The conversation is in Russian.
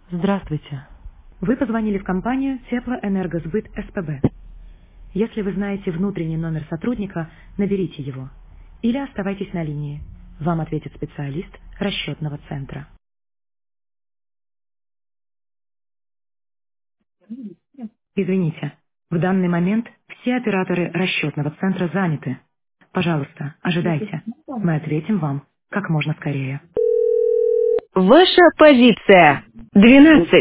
Здравствуйте. Вы позвонили в компанию Теплоэнергосбыт СПБ. Если вы знаете внутренний номер сотрудника, наберите его. Или оставайтесь на линии. Вам ответит специалист расчетного центра. Извините, в данный момент все операторы расчетного центра заняты. Пожалуйста, ожидайте. Мы ответим вам как можно скорее. Ваша позиция. 12.